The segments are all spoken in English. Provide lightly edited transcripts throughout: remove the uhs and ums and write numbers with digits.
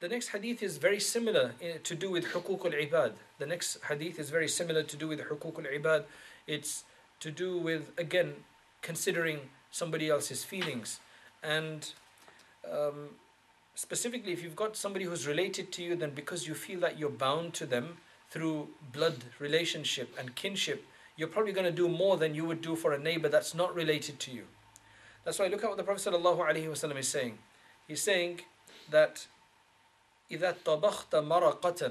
The next hadith is very similar to do with حقوق العباد. The next hadith is very similar to do with حقوق العباد. It's to do with, again, considering somebody else's feelings. And specifically, if you've got somebody who's related to you, then because you feel that you're bound to them through blood relationship and kinship, you're probably going to do more than you would do for a neighbor that's not related to you. That's why look at what the Prophet ﷺ is saying. He's saying that إذا طبخت مرقة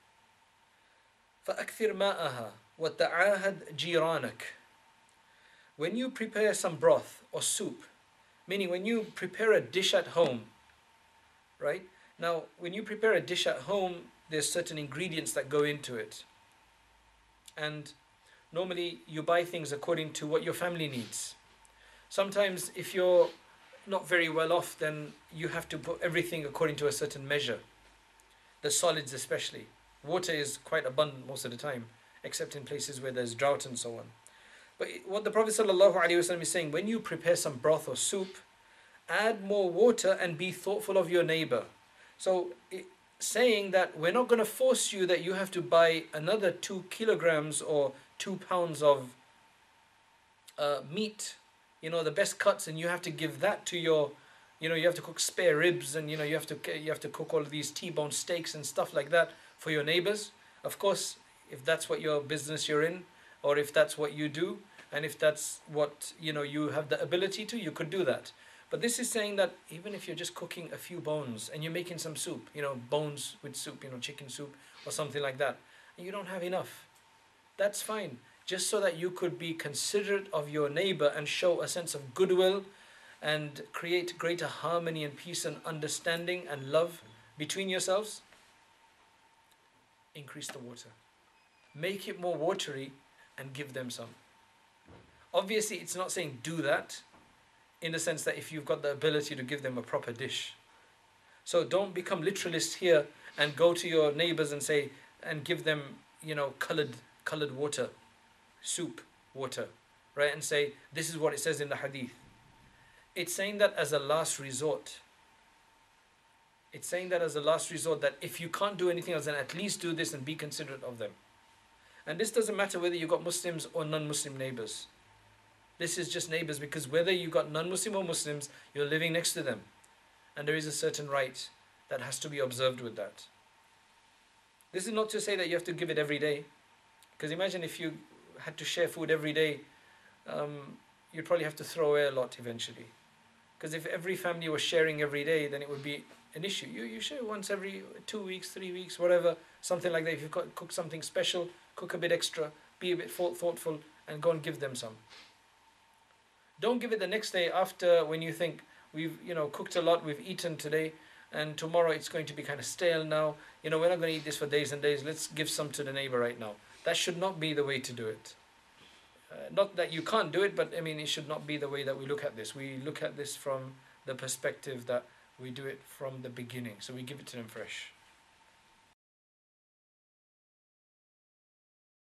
فأكثر ماءها وتعاهد جيرانك. When you prepare some broth or soup, meaning when you prepare a dish at home, right? Now, when you prepare a dish at home, there's certain ingredients that go into it. And normally you buy things according to what your family needs. Sometimes if you're not very well off, then you have to put everything according to a certain measure. The solids especially. Water is quite abundant most of the time, except in places where there's drought and so on. But what the Prophet ﷺ is saying, when you prepare some broth or soup, add more water and be thoughtful of your neighbor. So saying that we're not going to force you that you have to buy another 2 kilograms or 2 pounds of meat, the best cuts, and you have to give that to your, you have to cook spare ribs, and you have to cook all of these T-bone steaks and stuff like that for your neighbors. Of course, if that's what your business you're in, or if that's what you do, and if that's what you have the ability to, you could do that. But this is saying that even if you're just cooking a few bones and you're making some soup, bones with soup, chicken soup or something like that, and you don't have enough, that's fine. Just so that you could be considerate of your neighbor and show a sense of goodwill and create greater harmony and peace and understanding and love between yourselves, increase the water. Make it more watery and give them some. Obviously, it's not saying do that in the sense that if you've got the ability to give them a proper dish. So don't become literalist here and go to your neighbors and say, and give them, colored water, soup water, right? And say, this is what it says in the hadith. It's saying that as a last resort. It's saying that as a last resort, that if you can't do anything else, then at least do this and be considerate of them. And this doesn't matter whether you've got Muslims or non-Muslim neighbors. This is just neighbors, because whether you got non-Muslim or Muslims, you're living next to them. And there is a certain right that has to be observed with that. This is not to say that you have to give it every day. Because imagine if you had to share food every day, you'd probably have to throw away a lot eventually. Because if every family was sharing every day, then it would be an issue. You share once every 2 weeks, 3 weeks, whatever, something like that. If you've got cook something special, cook a bit extra, be a bit thoughtful, and go and give them some. Don't give it the next day after, when you think we've cooked a lot, we've eaten today, and tomorrow it's going to be kind of stale now. We're not going to eat this for days and days. Let's give some to the neighbor right now. That should not be the way to do it. Not that you can't do it, but it should not be the way that we look at this. We look at this from the perspective that we do it from the beginning. So we give it to them fresh.